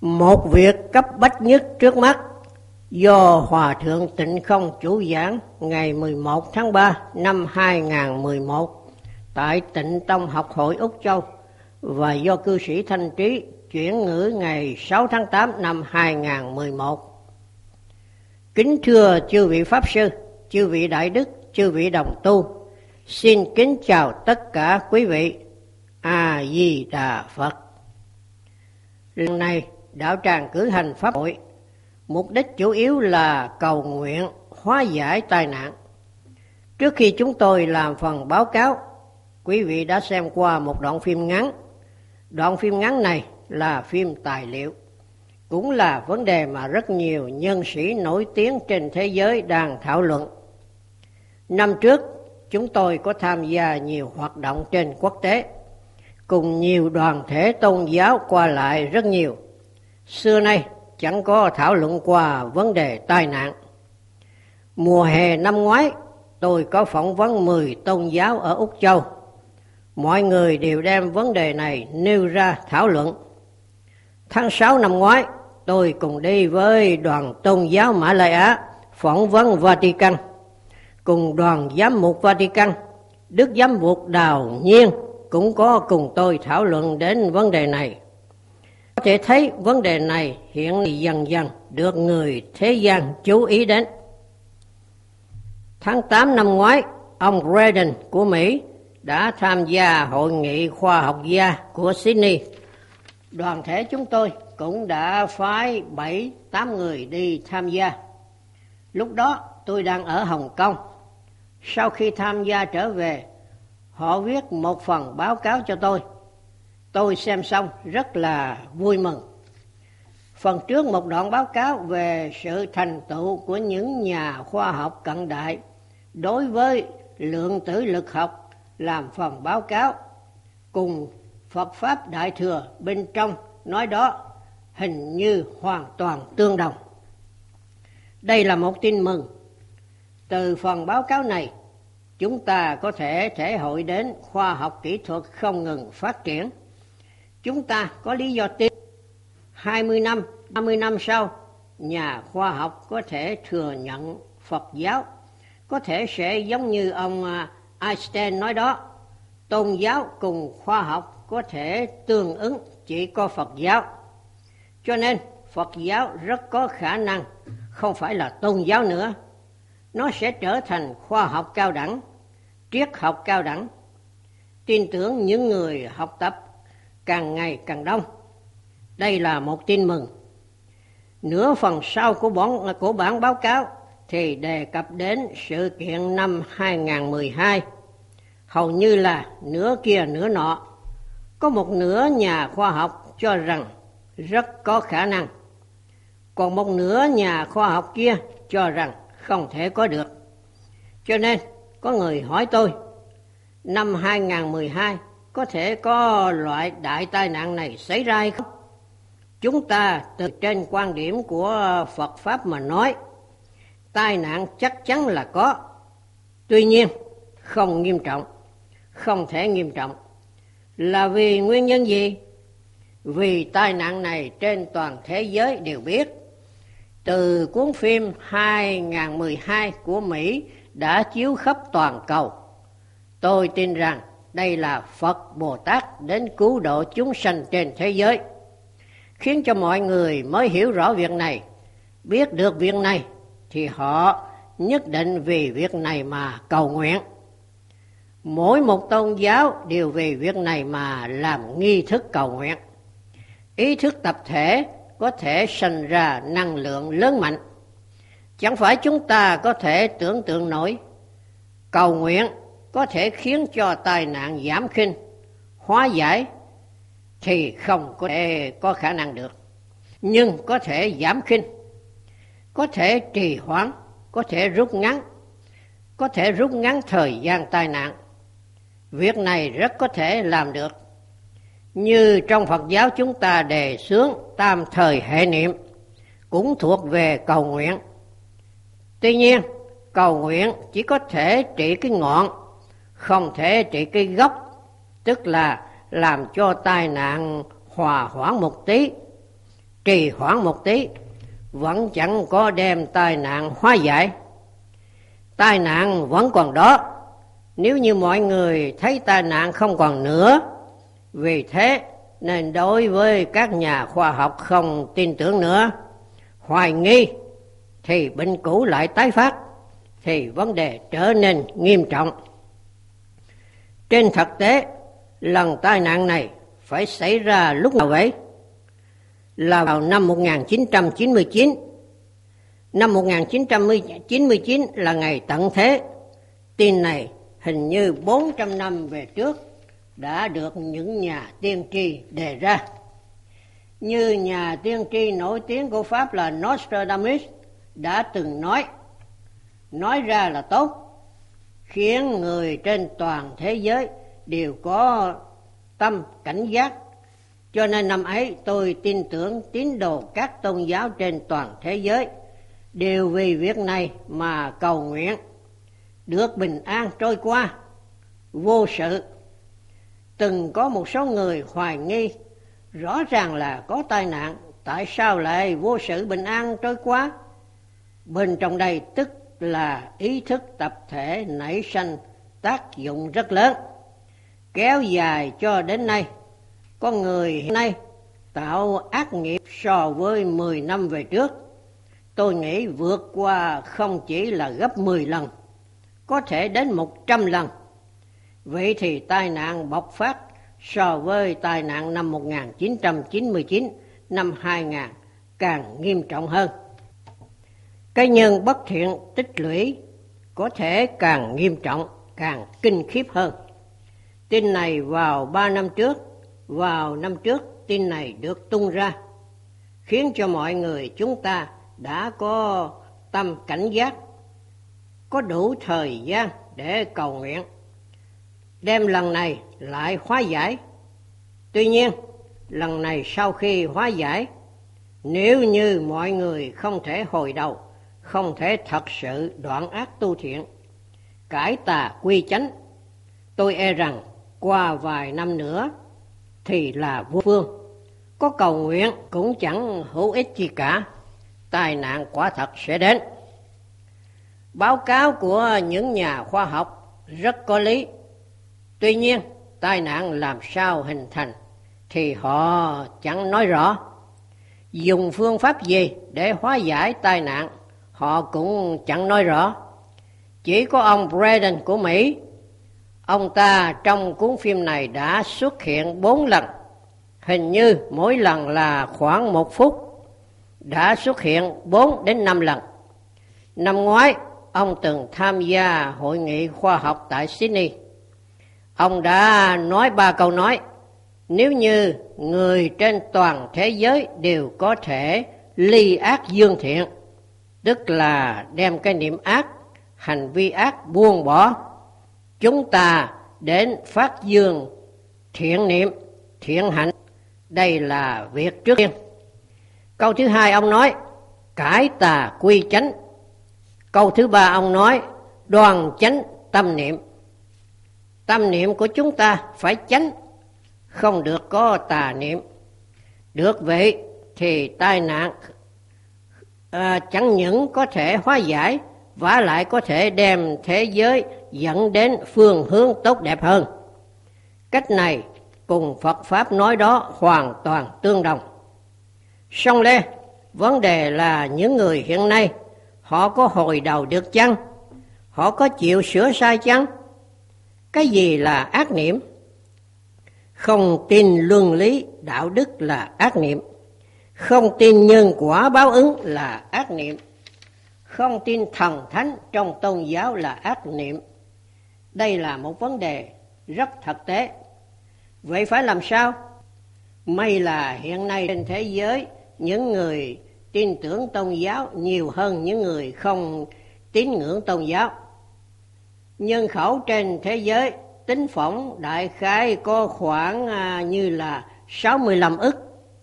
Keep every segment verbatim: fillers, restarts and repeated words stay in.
Một việc cấp bách nhất trước mắt do Hòa Thượng Tịnh Không chủ giảng ngày mười một tháng ba năm hai nghìn không trăm mười một tại Tịnh Tông Học hội Úc Châu và do cư sĩ Thanh Trí chuyển ngữ ngày sáu tháng tám năm hai nghìn không trăm mười một. Kính thưa chư vị Pháp Sư, chư vị Đại Đức, chư vị đồng tu, xin kính chào tất cả quý vị. A-di-đà Phật. Lần này, đạo tràng cử hành pháp hội, mục đích chủ yếu là cầu nguyện hóa giải tai nạn. Trước khi chúng tôi làm phần báo cáo, quý vị đã xem qua một đoạn phim ngắn. Đoạn phim ngắn này là phim tài liệu, cũng là vấn đề mà rất nhiều nhân sĩ nổi tiếng trên thế giới đang thảo luận. Năm trước, chúng tôi có tham gia nhiều hoạt động trên quốc tế, cùng nhiều đoàn thể tôn giáo qua lại rất nhiều. Xưa nay chẳng có thảo luận qua vấn đề tai nạn. Mùa hè năm ngoái, tôi có phỏng vấn mười tôn giáo ở Úc Châu. Mọi người đều đem vấn đề này nêu ra thảo luận. Tháng sáu năm ngoái, tôi cùng đi với đoàn tôn giáo Mã Lai Á phỏng vấn Vatican. Cùng đoàn giám mục Vatican, Đức Giám mục Đào Nhiên cũng có cùng tôi thảo luận đến vấn đề này. Có thể thấy vấn đề này hiện dần dần được người thế gian chú ý đến. Tháng tám năm ngoái, ông Reardon của Mỹ đã tham gia hội nghị khoa học gia của Sydney. Đoàn thể chúng tôi cũng đã phái bảy tám người đi tham gia. Lúc đó tôi đang ở Hồng Kông. Sau khi tham gia trở về, họ viết một phần báo cáo cho tôi. Tôi xem xong rất là vui mừng. Phần trước một đoạn báo cáo về sự thành tựu của những nhà khoa học cận đại đối với lượng tử lực học làm phần báo cáo, cùng Phật Pháp Đại Thừa bên trong nói đó hình như hoàn toàn tương đồng. Đây là một tin mừng. Từ phần báo cáo này, chúng ta có thể thể hội đến khoa học kỹ thuật không ngừng phát triển. Chúng ta có lý do tin hai mươi năm, ba mươi năm sau, nhà khoa học có thể thừa nhận Phật giáo, có thể sẽ giống như ông Einstein nói đó, tôn giáo cùng khoa học có thể tương ứng chỉ có Phật giáo. Cho nên Phật giáo rất có khả năng không phải là tôn giáo nữa. Nó sẽ trở thành khoa học cao đẳng, triết học cao đẳng. Tin tưởng những người học tập càng ngày càng đông. Đây là một tin mừng. Nửa phần sau của bản, của bản báo cáo thì đề cập đến sự kiện năm hai nghìn không trăm mười hai. Hầu như là nửa kia nửa nọ. Có một nửa nhà khoa học cho rằng rất có khả năng. Còn một nửa nhà khoa học kia cho rằng không thể có được. Cho nên có người hỏi tôi, năm hai nghìn không trăm mười hai có thể có loại đại tai nạn này xảy ra hay không? Chúng ta từ trên quan điểm của Phật Pháp mà nói, tai nạn chắc chắn là có. Tuy nhiên, không nghiêm trọng, không thể nghiêm trọng. Là vì nguyên nhân gì? Vì tai nạn này trên toàn thế giới đều biết. Từ cuốn phim hai nghìn không trăm mười hai của Mỹ đã chiếu khắp toàn cầu. Tôi tin rằng đây là Phật Bồ Tát đến cứu độ chúng sanh trên thế giới, khiến cho mọi người mới hiểu rõ việc này. Biết được việc này thì họ nhất định vì việc này mà cầu nguyện. Mỗi một tôn giáo đều vì việc này mà làm nghi thức cầu nguyện. Ý thức tập thể có thể sinh ra năng lượng lớn mạnh. Chẳng phải chúng ta có thể tưởng tượng nổi, cầu nguyện có thể khiến cho tai nạn giảm khinh, hóa giải thì không có thể có khả năng được. Nhưng có thể giảm khinh, có thể trì hoãn, có thể rút ngắn, có thể rút ngắn thời gian tai nạn. Việc này rất có thể làm được. Như trong Phật giáo chúng ta đề xướng tam thời hệ niệm, cũng thuộc về cầu nguyện. Tuy nhiên, cầu nguyện chỉ có thể trị cái ngọn, không thể trị cái gốc, tức là làm cho tai nạn hòa hoãn một tí. trì hoãn một tí vẫn chẳng có đem tai nạn hóa giải. Tai nạn vẫn còn đó, nếu như mọi người thấy tai nạn không còn nữa. Vì thế nên đối với các nhà khoa học không tin tưởng nữa, hoài nghi, thì bệnh cũ lại tái phát, thì vấn đề trở nên nghiêm trọng. Trên thực tế, lần tai nạn này phải xảy ra lúc nào vậy? Là vào năm một nghìn chín trăm chín mươi chín. Năm một nghìn chín trăm chín mươi chín là ngày tận thế. Tin này hình như bốn trăm năm về trước đã được những nhà tiên tri đề ra. Như nhà tiên tri nổi tiếng của Pháp là Nostradamus đã từng nói, nói ra là tốt, khiến người trên toàn thế giới đều có tâm cảnh giác. Cho nên năm ấy tôi tin tưởng tín đồ các tôn giáo trên toàn thế giới đều vì việc này mà cầu nguyện được bình an trôi qua, vô sự. Từng có một số người hoài nghi, rõ ràng là có tai nạn, tại sao lại vô sự bình an trôi qua? Bên trong đây tức là ý thức tập thể nảy sinh tác dụng rất lớn, kéo dài cho đến nay. Con người hiện nay tạo ác nghiệp so với mười năm về trước, tôi nghĩ vượt qua không chỉ là gấp mười lần, có thể đến một trăm lần. Vậy thì tai nạn bộc phát so với tai nạn năm một nghìn chín trăm chín mươi chín, năm hai nghìn càng nghiêm trọng hơn. Cái nhân bất thiện tích lũy có thể càng nghiêm trọng, càng kinh khiếp hơn. Tin này vào ba năm trước, vào năm trước tin này được tung ra, khiến cho mọi người chúng ta đã có tâm cảnh giác, có đủ thời gian để cầu nguyện, đem lần này lại hóa giải. Tuy nhiên, lần này sau khi hóa giải, nếu như mọi người không thể hồi đầu, không thể thật sự đoạn ác tu thiện, cải tà quy chánh, tôi e rằng qua vài năm nữa thì là vô phương. Có cầu nguyện cũng chẳng hữu ích gì cả, tai nạn quả thật sẽ đến. Báo cáo của những nhà khoa học rất có lý. Tuy nhiên, tai nạn làm sao hình thành thì họ chẳng nói rõ. Dùng phương pháp gì để hóa giải tai nạn họ cũng chẳng nói rõ. Chỉ có ông Braden của Mỹ, ông ta trong cuốn phim này đã xuất hiện bốn lần, hình như mỗi lần là khoảng một phút, đã xuất hiện bốn đến năm lần. Năm ngoái, ông từng tham gia hội nghị khoa học tại Sydney. Ông đã nói ba câu nói, nếu như người trên toàn thế giới đều có thể ly ác dương thiện, tức là đem cái niệm ác, hành vi ác buông bỏ, chúng ta đến phát dương thiện niệm, thiện hạnh. Đây là việc trước tiên. Câu thứ hai ông nói cải tà quy chánh. Câu thứ ba ông nói đoan chánh tâm niệm. Tâm niệm của chúng ta phải chánh, không được có tà niệm. Được vậy thì tai nạn à, chẳng những có thể hóa giải, vả lại có thể đem thế giới dẫn đến phương hướng tốt đẹp hơn. Cách này cùng Phật Pháp nói đó hoàn toàn tương đồng. Song lên, vấn đề là những người hiện nay, họ có hồi đầu được chăng? Họ có chịu sửa sai chăng? Cái gì là ác niệm? Không tin luân lý đạo đức là ác niệm. Không tin nhân quả báo ứng là ác niệm. Không tin thần thánh trong tôn giáo là ác niệm. Đây là một vấn đề rất thực tế. Vậy phải làm sao? May là hiện nay trên thế giới, những người tin tưởng tôn giáo nhiều hơn những người không tín ngưỡng tôn giáo. Nhân khẩu trên thế giới tính phỏng đại khái có khoảng à, như là sáu mươi lăm ức.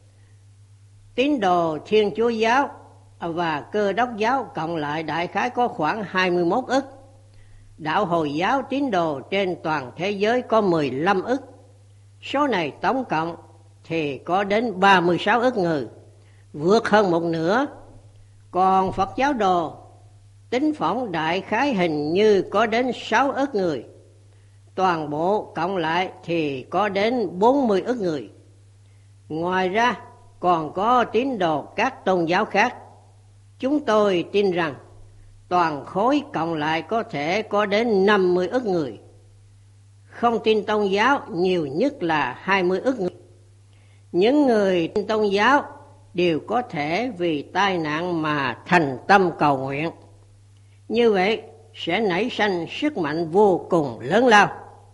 Tín đồ Thiên Chúa giáo và Cơ Đốc giáo cộng lại đại khái có khoảng hai mươi mốt ức. Đạo Hồi giáo tín đồ trên toàn thế giới có mười lăm ức. Số này tổng cộng thì có đến ba mươi sáu ức người. vượt hơn một nửa. Còn Phật giáo Đồ tính phỏng đại khái hình như có đến sáu ức người. Toàn bộ cộng lại thì có đến bốn mươi ức người. Ngoài ra còn có tín đồ các tôn giáo khác. Chúng tôi tin rằng toàn khối cộng lại có thể có đến năm mươi ức người. Không tin tôn giáo nhiều nhất là hai mươi ức người. Những người tin tôn giáo đều có thể vì tai nạn mà thành tâm cầu nguyện. Như vậy sẽ nảy sinh sức mạnh vô cùng lớn lao.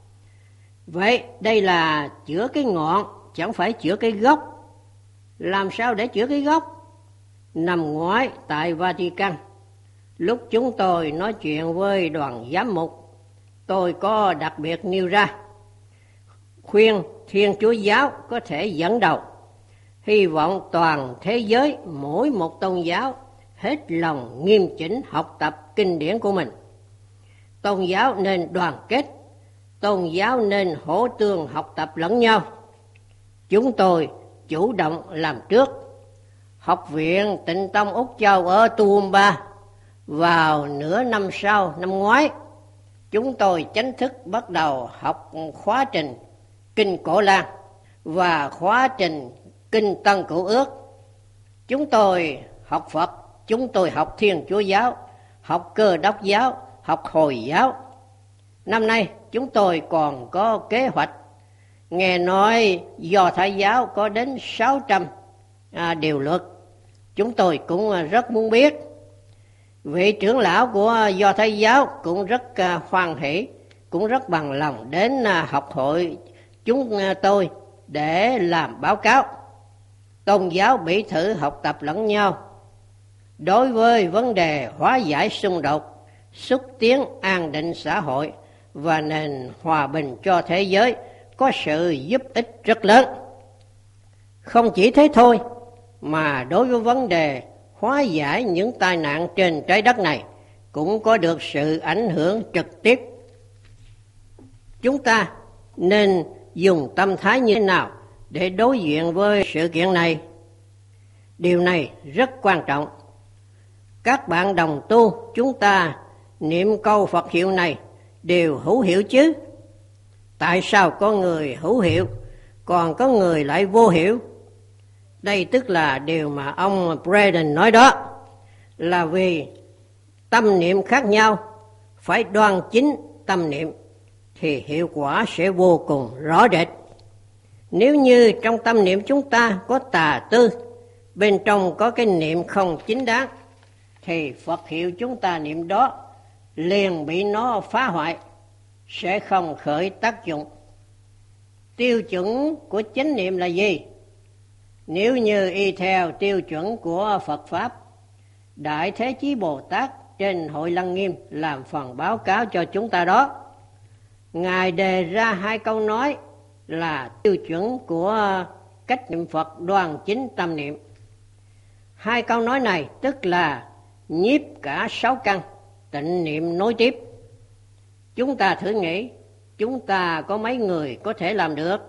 Vậy đây là chữa cái ngọn, chẳng phải chữa cái gốc. Làm sao để chữa cái gốc? Năm ngoái tại Vatican, lúc chúng tôi nói chuyện với đoàn giám mục, tôi có đặc biệt nêu ra khuyên Thiên Chúa giáo có thể dẫn đầu, hy vọng toàn thế giới mỗi một tôn giáo hết lòng nghiêm chỉnh học tập kinh điển của mình. Tôn giáo nên đoàn kết, tôn giáo nên hỗ tương học tập lẫn nhau. Chúng tôi chủ động làm trước. Học viện Tịnh Tông Úc Châu ở Toowoomba vào nửa năm sau năm ngoái, chúng tôi chính thức bắt đầu học khóa trình Kinh Cổ Lan và khóa trình Kinh Tân Cựu Ước. Chúng tôi học Phật, chúng tôi học Thiên Chúa giáo, học Cơ Đốc giáo, học Hồi giáo. Năm nay chúng tôi còn có kế hoạch. Nghe nói Do Thái giáo có đến sáu trăm à, điều luật. Chúng tôi cũng rất muốn biết. Vị trưởng lão của Do Thái giáo cũng rất à, hoan hỷ, cũng rất bằng lòng đến à, học hội chúng à, tôi để làm báo cáo. Tôn giáo bị thử học tập lẫn nhau. Đối với vấn đề hóa giải xung đột, xúc tiến an định xã hội và nền hòa bình cho thế giới có sự giúp ích rất lớn. Không chỉ thế thôi, mà đối với vấn đề hóa giải những tai nạn trên trái đất này cũng có được sự ảnh hưởng trực tiếp. Chúng ta nên dùng tâm thái như thế nào để đối diện với sự kiện này? Điều này rất quan trọng. Các bạn đồng tu chúng ta niệm câu Phật hiệu này đều hữu hiệu chứ? Tại sao có người hữu hiệu, còn có người lại vô hiệu? Đây tức là điều mà ông Braden nói đó, là vì tâm niệm khác nhau, phải đoan chính tâm niệm thì hiệu quả sẽ vô cùng rõ rệt. Nếu như trong tâm niệm chúng ta có tà tư, bên trong có cái niệm không chính đáng, thì Phật hiệu chúng ta niệm đó liền bị nó phá hoại, sẽ không khởi tác dụng. Tiêu chuẩn của chánh niệm là gì? Nếu như y theo tiêu chuẩn của Phật Pháp, Đại Thế Chí Bồ Tát trên Hội Lăng Nghiêm làm phần báo cáo cho chúng ta đó. Ngài đề ra hai câu nói là tiêu chuẩn của cách niệm Phật đoan chính tâm niệm. Hai câu nói này tức là nhiếp cả sáu căn, tịnh niệm nối tiếp. Chúng ta thử nghĩ, chúng ta có mấy người có thể làm được?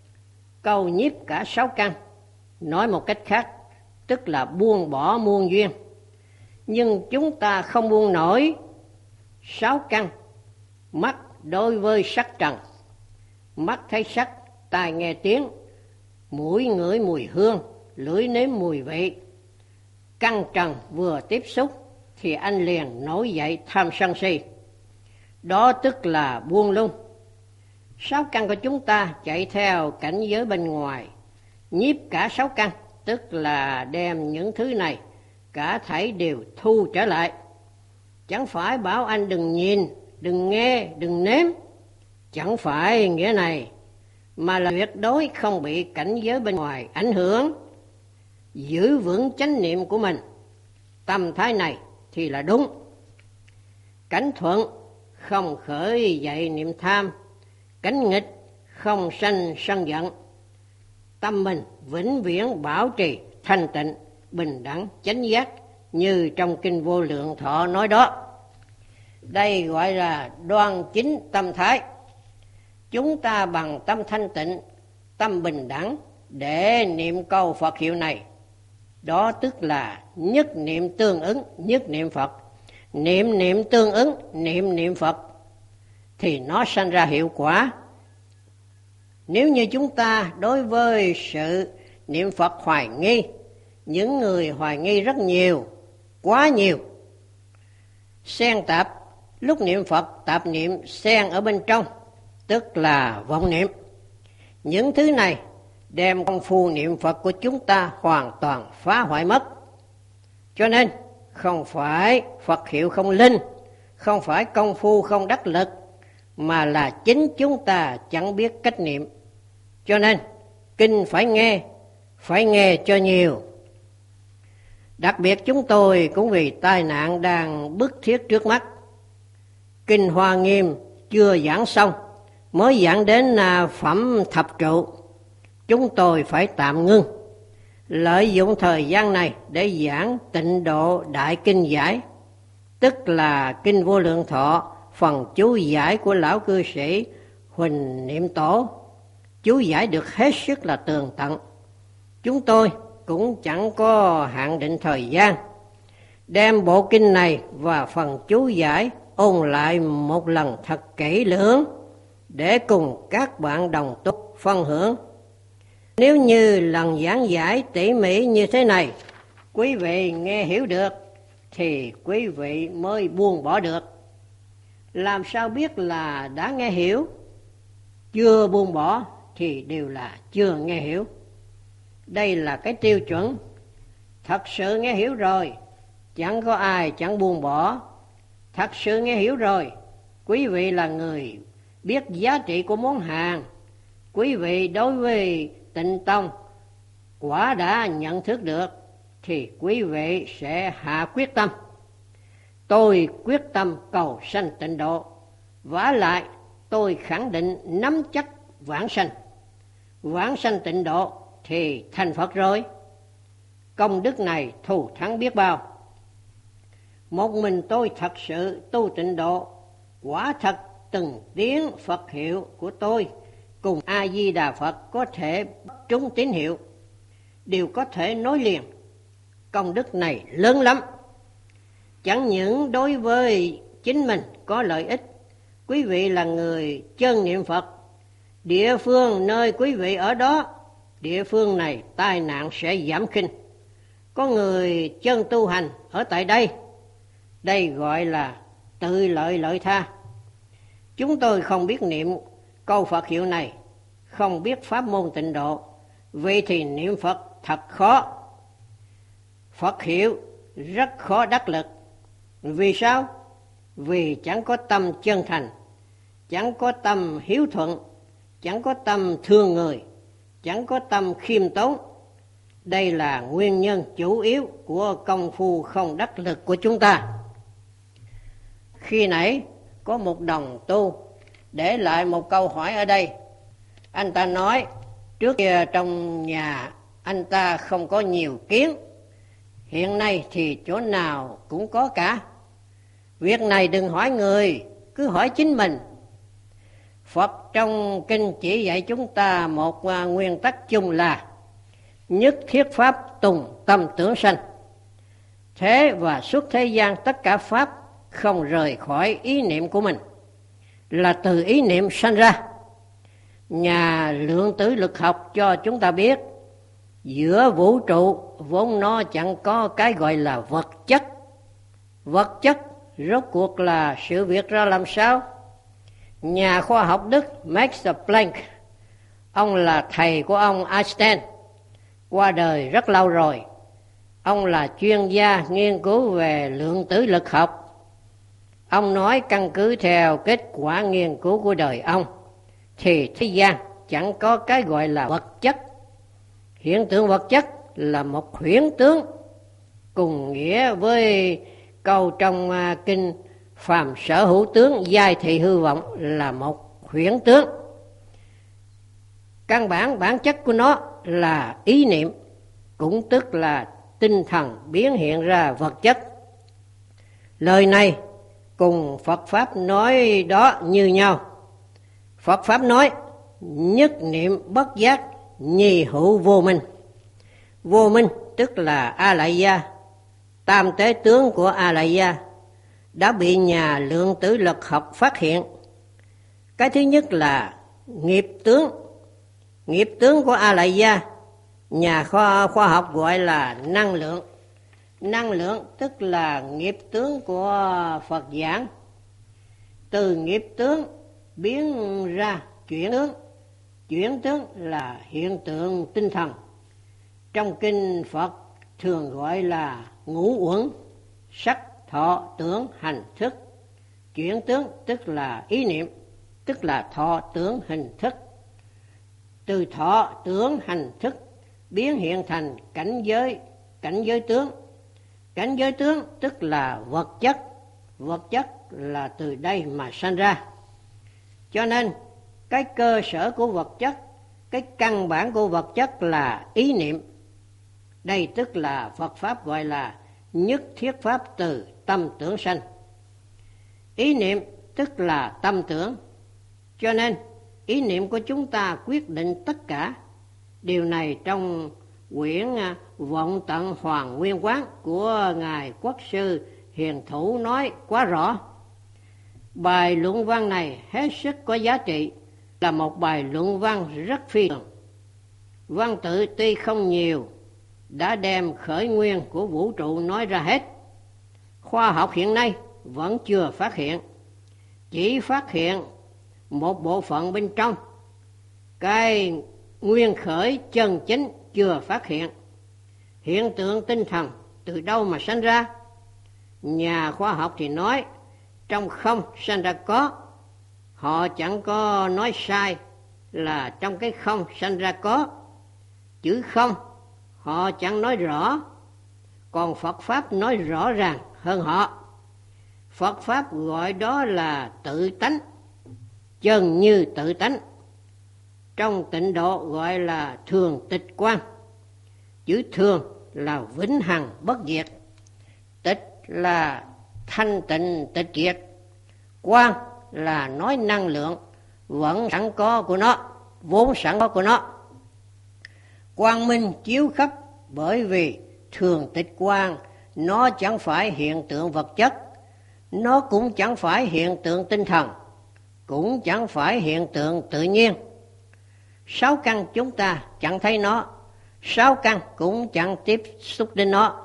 Câu nhiếp cả sáu căn, nói một cách khác, tức là buông bỏ muôn duyên. Nhưng chúng ta không buông nổi sáu căn. Mắt đối với sắc trần, mắt thấy sắc, tai nghe tiếng, mũi ngửi mùi hương, lưỡi nếm mùi vị. Căn trần vừa tiếp xúc thì anh liền nổi dậy tham sân si. Đó tức là buông lung. Sáu căn của chúng ta chạy theo cảnh giới bên ngoài. Nhiếp cả sáu căn, tức là đem những thứ này cả thảy đều thu trở lại. Chẳng phải bảo anh đừng nhìn, đừng nghe, đừng nếm. Chẳng phải nghĩa này, mà là tuyệt đối không bị cảnh giới bên ngoài ảnh hưởng. Giữ vững chánh niệm của mình. Tâm thái này thì là đúng. Cảnh thuận không khởi dậy niệm tham, cảnh nghịch không sanh sân giận. Tâm mình vĩnh viễn bảo trì thanh tịnh, bình đẳng, chánh giác như trong Kinh Vô Lượng Thọ nói đó. Đây gọi là đoan chính tâm thái. Chúng ta bằng tâm thanh tịnh, tâm bình đẳng để niệm câu Phật hiệu này. Đó tức là nhất niệm tương ứng, nhất niệm Phật. Niệm niệm tương ứng, niệm niệm Phật thì nó sanh ra hiệu quả. Nếu như chúng ta đối với sự niệm Phật hoài nghi, những người hoài nghi rất nhiều, quá nhiều, xen tạp, lúc niệm Phật tạp niệm xen ở bên trong, tức là vọng niệm. Những thứ này đem công phu niệm Phật của chúng ta hoàn toàn phá hoại mất. Cho nên không phải Phật hiệu không linh, không phải công phu không đắc lực, mà là chính chúng ta chẳng biết cách niệm. Cho nên kinh phải nghe, phải nghe cho nhiều. Đặc biệt chúng tôi cũng vì tai nạn đang bức thiết trước mắt. Kinh Hoa Nghiêm chưa giảng xong, mới giảng đến phẩm thập trụ. Chúng tôi phải tạm ngưng, lợi dụng thời gian này để giảng Tịnh Độ Đại Kinh Giải, tức là Kinh Vô Lượng Thọ, phần chú giải của lão cư sĩ Huỳnh Niệm Tổ. Chú giải được hết sức là tường tận. Chúng tôi cũng chẳng có hạn định thời gian, đem bộ kinh này và phần chú giải ôn lại một lần thật kỹ lưỡng để cùng các bạn đồng tu phân hưởng. Nếu như lần giảng giải tỉ mỉ như thế này quý vị nghe hiểu được thì quý vị mới buông bỏ được. Làm sao biết là đã nghe hiểu? Chưa buông bỏ thì đều là chưa nghe hiểu. Đây là cái tiêu chuẩn. Thật sự nghe hiểu rồi, chẳng có ai chẳng buông bỏ. Thật sự nghe hiểu rồi, quý vị là người biết giá trị của món hàng. Quý vị đối với Tịnh Tông quả đã nhận thức được thì quý vị sẽ hạ quyết tâm. Tôi quyết tâm cầu sanh tịnh độ, vả lại tôi khẳng định nắm chắc vãng sanh. Vãng sanh tịnh độ thì thành Phật rồi. Công đức này thù thắng biết bao. Một mình tôi thật sự tu tịnh độ, quả thật từng tiếng Phật hiệu của tôi cùng A-di-đà Phật có thể trúng tín hiệu, đều có thể nối liền. Công đức này lớn lắm. Chẳng những đối với chính mình có lợi ích, quý vị là người chân niệm Phật, địa phương nơi quý vị ở đó, địa phương này tai nạn sẽ giảm khinh. Có người chân tu hành ở tại đây, đây gọi là tự lợi lợi tha. Chúng tôi không biết niệm câu Phật hiệu này, không biết pháp môn tịnh độ, vậy thì niệm Phật thật khó. Phật hiệu rất khó đắc lực. Vì sao? Vì chẳng có tâm chân thành, chẳng có tâm hiếu thuận, chẳng có tâm thương người, chẳng có tâm khiêm tốn. Đây là nguyên nhân chủ yếu của công phu không đắc lực của chúng ta. Khi nãy có một đồng tu để lại một câu hỏi ở đây. Anh ta nói trước kia trong nhà anh ta không có nhiều kiến, hiện nay thì chỗ nào cũng có cả. Việc này đừng hỏi người, cứ hỏi chính mình. Phật trong kinh chỉ dạy chúng ta một nguyên tắc chung là nhất thiết pháp tùng tâm tưởng sanh. Thế và suốt thế gian tất cả pháp không rời khỏi ý niệm của mình, là từ ý niệm sanh ra. Nhà lượng tử lực học cho chúng ta biết, giữa vũ trụ vốn nó chẳng có cái gọi là vật chất. Vật chất rốt cuộc là sự việc ra làm sao? Nhà khoa học Đức Max Planck, ông là thầy của ông Einstein, qua đời rất lâu rồi. Ông là chuyên gia nghiên cứu về lượng tử lực học. Ông nói căn cứ theo kết quả nghiên cứu của đời ông thì thế gian chẳng có cái gọi là vật chất. Hiện tượng vật chất là một huyễn tướng, cùng nghĩa với câu trong kinh phàm sở hữu tướng giai thị hư vọng là một huyễn tướng. Căn bản bản chất của nó là ý niệm, cũng tức là tinh thần biến hiện ra vật chất. Lời này cùng Phật Pháp nói đó như nhau. Phật Pháp nói nhất niệm bất giác nhì hữu vô minh. Vô minh tức là A Lại Gia, tam tế tướng của A Lại Gia, đã bị nhà lượng tử lực học phát hiện. Cái thứ nhất là nghiệp tướng. Nghiệp tướng của A Lại Gia, nhà khoa, khoa học gọi là năng lượng. Năng lượng tức là nghiệp tướng của Phật giảng. Từ nghiệp tướng biến ra chuyển tướng. Chuyển tướng là hiện tượng tinh thần. Trong kinh Phật thường gọi là ngũ uẩn, sắc, thọ, tưởng, hành, thức. Chuyển tướng tức là ý niệm, tức là thọ, tưởng, hình, thức. Từ thọ, tưởng, hành, thức biến hiện thành cảnh giới, cảnh giới tướng. Cảnh giới tướng tức là vật chất. Vật chất là từ đây mà sanh ra. Cho nên cái cơ sở của vật chất, cái căn bản của vật chất là ý niệm. Đây tức là Phật Pháp gọi là nhất thiết pháp từ tâm tưởng sanh. Ý niệm tức là tâm tưởng. Cho nên ý niệm của chúng ta quyết định tất cả. Điều này trong quyển Vọng Tận Hoàng Nguyên Quán của Ngài Quốc sư Hiền Thủ nói quá rõ. Bài luận văn này hết sức có giá trị, là một bài luận văn rất phi thường. Văn tự tuy không nhiều, đã đem khởi nguyên của vũ trụ nói ra hết. Khoa học hiện nay vẫn chưa phát hiện, chỉ phát hiện một bộ phận bên trong. Cái nguyên khởi chân chính chưa phát hiện. Hiện tượng tinh thần từ đâu mà sanh ra? Nhà khoa học thì nói trong không sanh ra có. Họ chẳng có nói sai là trong cái không sanh ra có. Chữ không họ chẳng nói rõ, còn Phật Pháp nói rõ ràng hơn họ. Phật Pháp gọi đó là tự tánh, chân như tự tánh. Trong tịnh độ gọi là thường tịch quan. Chữ thường là vĩnh hằng bất diệt, tịch là thanh tịnh tịch diệt, quan là nói năng lượng vẫn sẵn có của nó, vốn sẵn có của nó. Quang minh chiếu khắp, bởi vì thường tịch quan nó chẳng phải hiện tượng vật chất, nó cũng chẳng phải hiện tượng tinh thần, cũng chẳng phải hiện tượng tự nhiên. Sáu căn chúng ta chẳng thấy nó, sáu căn cũng chẳng tiếp xúc đến nó.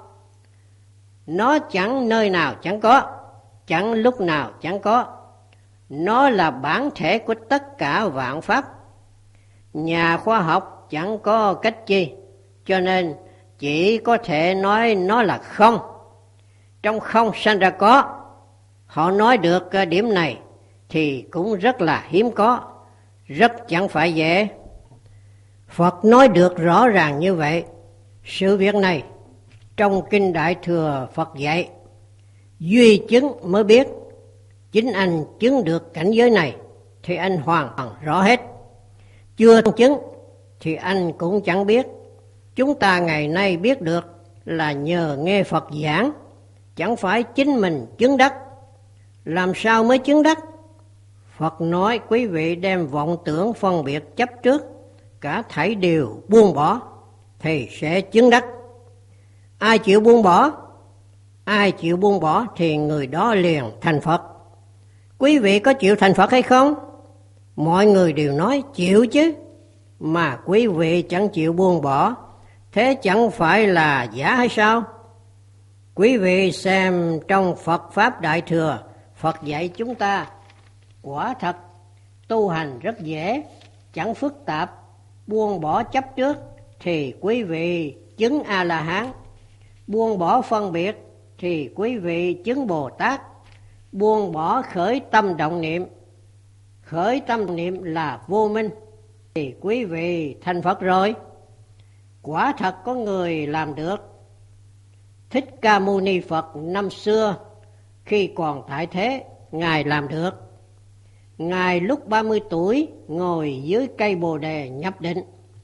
Nó chẳng nơi nào chẳng có, chẳng lúc nào chẳng có. Nó là bản thể của tất cả vạn pháp. Nhà khoa học chẳng có cách chi, cho nên chỉ có thể nói nó là không. Trong không sanh ra có. Họ nói được điểm này thì cũng rất là hiếm có, rất chẳng phải dễ. Phật nói được rõ ràng như vậy. Sự việc này trong Kinh Đại Thừa Phật dạy, duy chứng mới biết. Chính anh chứng được cảnh giới này thì anh hoàn toàn rõ hết. Chưa chứng thì anh cũng chẳng biết. Chúng ta ngày nay biết được là nhờ nghe Phật giảng, chẳng phải chính mình chứng đắc. Làm sao mới chứng đắc? Phật nói quý vị đem vọng tưởng phân biệt chấp trước, cả thảy đều buông bỏ thì sẽ chứng đắc. Ai chịu buông bỏ? Ai chịu buông bỏ thì người đó liền thành Phật. Quý vị có chịu thành Phật hay không? Mọi người đều nói chịu chứ, mà quý vị chẳng chịu buông bỏ, thế chẳng phải là giả hay sao? Quý vị xem trong Phật Pháp Đại Thừa, Phật dạy chúng ta quả thật tu hành rất dễ, chẳng phức tạp. Buông bỏ chấp trước thì quý vị chứng A-la-hán. Buông bỏ phân biệt thì quý vị chứng Bồ Tát. Buông bỏ khởi tâm động niệm, khởi tâm niệm là vô minh, thì quý vị thành Phật rồi. Quả thật có người làm được. Thích Ca Mâu Ni Phật năm xưa khi còn tại thế, Ngài làm được. Ngài lúc ba mươi tuổi ngồi dưới cây Bồ Đề nhập định,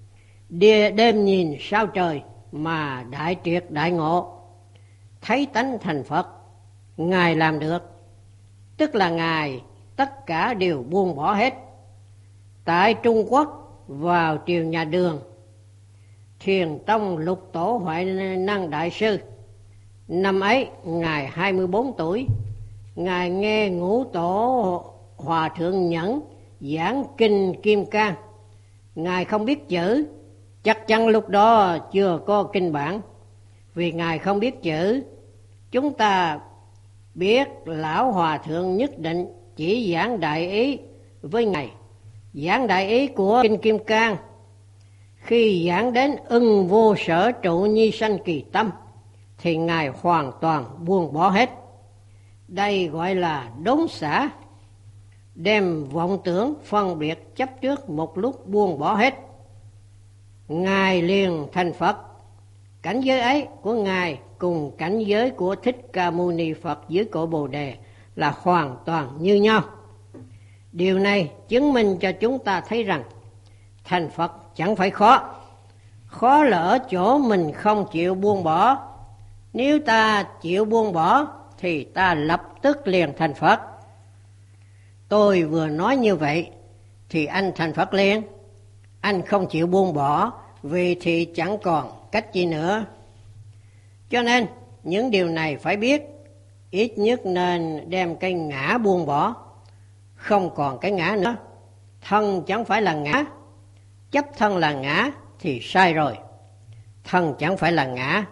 đêm nhìn sao trời mà đại triệt đại ngộ, thấy tánh thành Phật. Ngài làm được, tức là Ngài tất cả đều buông bỏ hết. Tại Trung Quốc vào triều nhà Đường, Thiền tông Lục Tổ Huệ Năng Đại Sư. Năm ấy Ngài hai mươi bốn tuổi. Ngài nghe Ngũ Tổ Hòa Thượng Nhẫn giảng kinh Kim Cang. Ngài không biết chữ, chắc chắn lúc đó chưa có kinh bản. Vì Ngài không biết chữ, chúng ta biết Lão Hòa Thượng nhất định chỉ giảng đại ý với Ngài. Giảng đại ý của kinh Kim Cang, khi giảng đến ưng vô sở trụ nhi sanh kỳ tâm, thì Ngài hoàn toàn buông bỏ hết. Đây gọi là đốn xả, đem vọng tưởng phân biệt chấp trước một lúc buông bỏ hết. Ngài liền thành Phật. Cảnh giới ấy của Ngài cùng cảnh giới của Thích Ca Mâu Ni Phật dưới cội Bồ Đề là hoàn toàn như nhau. Điều này chứng minh cho chúng ta thấy rằng thành Phật chẳng phải khó. Khó là ở chỗ mình không chịu buông bỏ. Nếu ta chịu buông bỏ thì ta lập tức liền thành Phật. Tôi vừa nói như vậy thì anh thành Phật liền. Anh không chịu buông bỏ vì thì chẳng còn cách gì nữa. Cho nên những điều này phải biết. Ít nhất nên đem cái ngã buông bỏ. Không còn cái ngã nữa. Thân chẳng phải là ngã. Chấp thân là ngã thì sai rồi. Thân chẳng phải là ngã.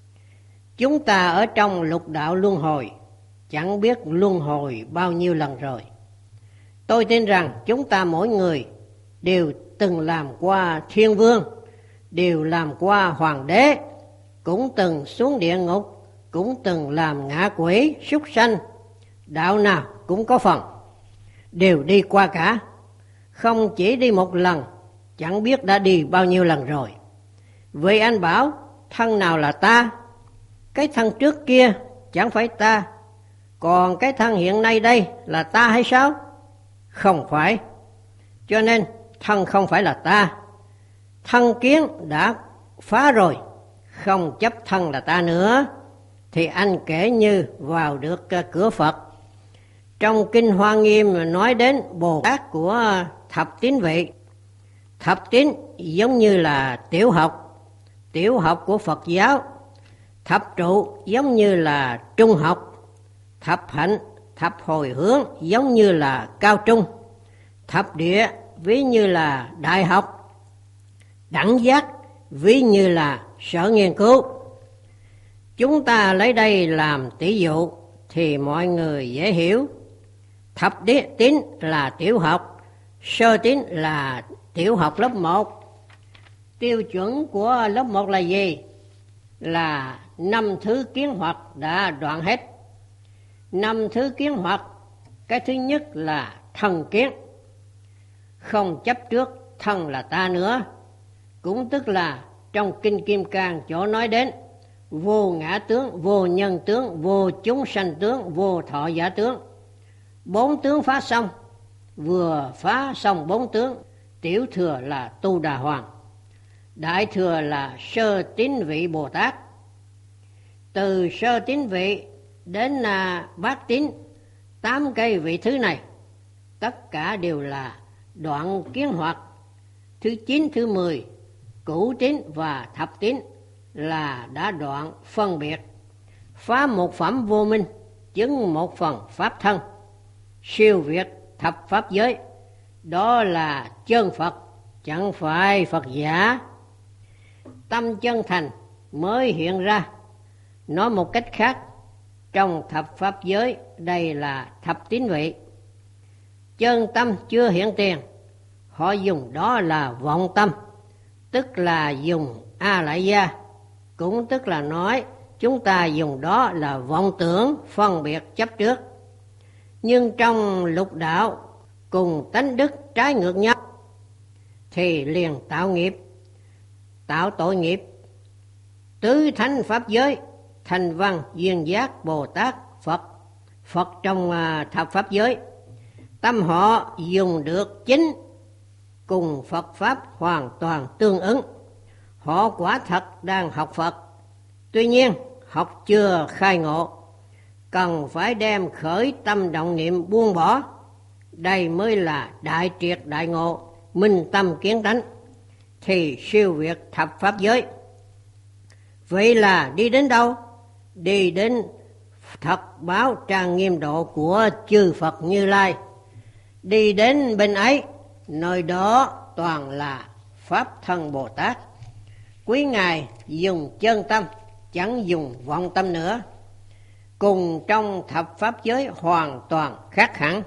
Chúng ta ở trong lục đạo luân hồi, chẳng biết luân hồi bao nhiêu lần rồi. Tôi tin rằng chúng ta mỗi người đều từng làm qua thiên vương, đều làm qua hoàng đế, cũng từng xuống địa ngục, cũng từng làm ngạ quỷ, súc sanh. Đạo nào cũng có phần, đều đi qua cả. Không chỉ đi một lần, chẳng biết đã đi bao nhiêu lần rồi. Vậy anh bảo thân nào là ta? Cái thân trước kia chẳng phải ta, còn cái thân hiện nay đây là ta hay sao? Không phải. Cho nên thân không phải là ta. Thân kiến đã phá rồi, không chấp thân là ta nữa, thì anh kể như vào được cửa Phật. Trong Kinh Hoa Nghiêm nói đến Bồ Tát của thập tín vị. Thập tín giống như là tiểu học, tiểu học của Phật giáo. Thập trụ giống như là trung học. Thập hạnh, thập hồi hướng giống như là cao trung. Thập địa ví như là đại học. Đẳng giác ví như là sở nghiên cứu. Chúng ta lấy đây làm tỷ dụ thì mọi người dễ hiểu. Thập tín là tiểu học, sơ tín là tiểu học lớp một. Tiêu chuẩn của lớp một là gì? Là năm thứ kiến hoặc đã đoạn hết. Năm thứ kiến hoặc, cái thứ nhất là thân kiến. Không chấp trước thân là ta nữa. Cũng tức là trong Kinh Kim Cang chỗ nói đến vô ngã tướng, vô nhân tướng, vô chúng sanh tướng, vô thọ giả tướng. Bốn tướng phá xong, vừa phá xong bốn tướng, tiểu thừa là Tu Đà Hoàng, đại thừa là sơ tín vị Bồ Tát. Từ sơ tín vị đến à, bát tín, tám cây vị thứ này tất cả đều là đoạn kiến hoặc. Thứ chín, thứ mười, cửu tín và thập tín là đã đoạn phân biệt, phá một phẩm vô minh, chứng một phần pháp thân, siêu việt thập pháp giới. Đó là chân Phật, chẳng phải Phật giả. Tâm chân thành mới hiện ra. Nói một cách khác, trong thập pháp giới đây là thập tín vị. Chân tâm chưa hiện tiền, họ dùng đó là vọng tâm, tức là dùng A Lại Gia. Cũng tức là nói chúng ta dùng đó là vọng tưởng, phân biệt chấp trước. Nhưng trong lục đạo cùng tánh đức trái ngược nhau thì liền tạo nghiệp, tạo tội nghiệp. Tứ thánh pháp giới, Thanh Văn, Duyên Giác, Bồ Tát, Phật, Phật trong thập pháp giới, tâm họ dùng được chính cùng Phật Pháp hoàn toàn tương ứng. Họ quả thật đang học Phật, tuy nhiên học chưa khai ngộ, cần phải đem khởi tâm động niệm buông bỏ. Đây mới là đại triệt đại ngộ, minh tâm kiến tánh. thì siêu việt thập pháp giới. Vậy là đi đến đâu? Đi đến thật báo trang nghiêm độ của chư Phật Như Lai. Đi đến bên ấy, nơi đó toàn là Pháp Thân Bồ Tát. Quý Ngài dùng chân tâm, chẳng dùng vọng tâm nữa. Cùng trong thập pháp giới hoàn toàn khác hẳn.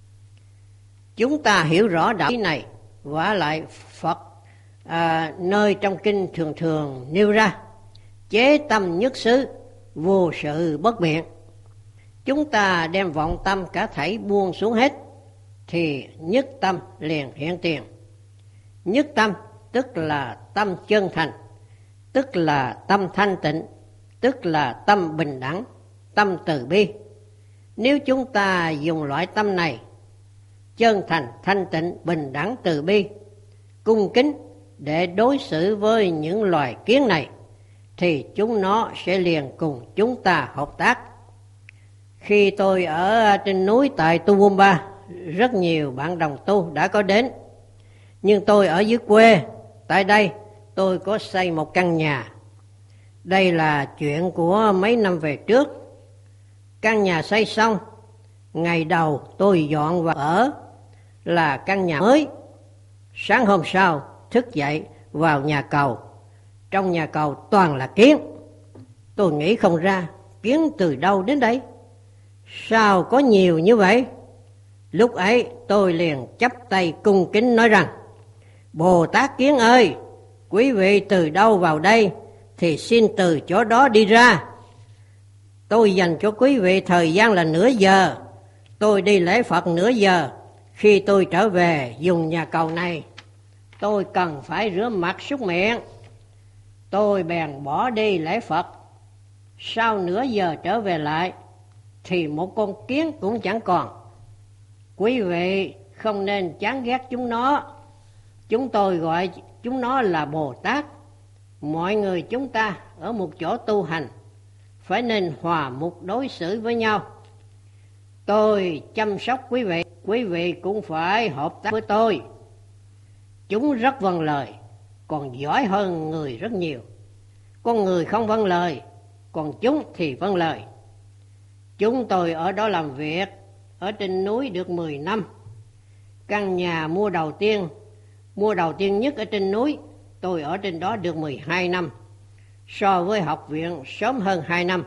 Chúng ta hiểu rõ đạo lý này, vả lại Phật à, nơi trong kinh thường thường nêu ra: chế tâm nhất xứ, vô sự bất biện. Chúng ta đem vọng tâm cả thảy buông xuống hết, thì nhất tâm liền hiện tiền. Nhất tâm tức là tâm chân thành, tức là tâm thanh tịnh, tức là tâm bình đẳng, tâm từ bi. Nếu chúng ta dùng loại tâm này, chân thành, thanh tịnh, bình đẳng, từ bi, cung kính để đối xử với những loài kiến này, thì chúng nó sẽ liền cùng chúng ta hợp tác. Khi tôi ở trên núi tại Toowoomba, rất nhiều bạn đồng tu đã có đến. Nhưng tôi ở dưới quê, tại đây tôi có xây một căn nhà. Đây là chuyện của mấy năm về trước. Căn nhà xây xong, ngày đầu tôi dọn vào ở là căn nhà mới. Sáng hôm sau thức dậy vào nhà cầu, trong nhà cầu toàn là kiến. Tôi nghĩ không ra kiến từ đâu đến đây, sao có nhiều như vậy? Lúc ấy tôi liền chắp tay cung kính nói rằng: Bồ Tát Kiến ơi, quý vị từ đâu vào đây thì xin từ chỗ đó đi ra. Tôi dành cho quý vị thời gian là nửa giờ. Tôi đi lễ Phật nửa giờ. Khi tôi trở về dùng nhà cầu này, tôi cần phải rửa mặt súc miệng. Tôi bèn bỏ đi lễ Phật. Sau nửa giờ trở về lại thì một con kiến cũng chẳng còn. Quý vị không nên chán ghét chúng nó. Chúng tôi gọi chúng nó là Bồ Tát. Mọi người chúng ta ở một chỗ tu hành phải nên hòa mục đối xử với nhau. Tôi chăm sóc quý vị, quý vị cũng phải hợp tác với tôi. Chúng rất vâng lời, còn giỏi hơn người rất nhiều. Con người không vâng lời, còn chúng thì vâng lời. Chúng tôi ở đó làm việc, ở trên núi được mười năm. Căn nhà mua đầu tiên, mua đầu tiên nhất ở trên núi, tôi ở trên đó được mười hai năm. So với học viện sớm hơn hai năm.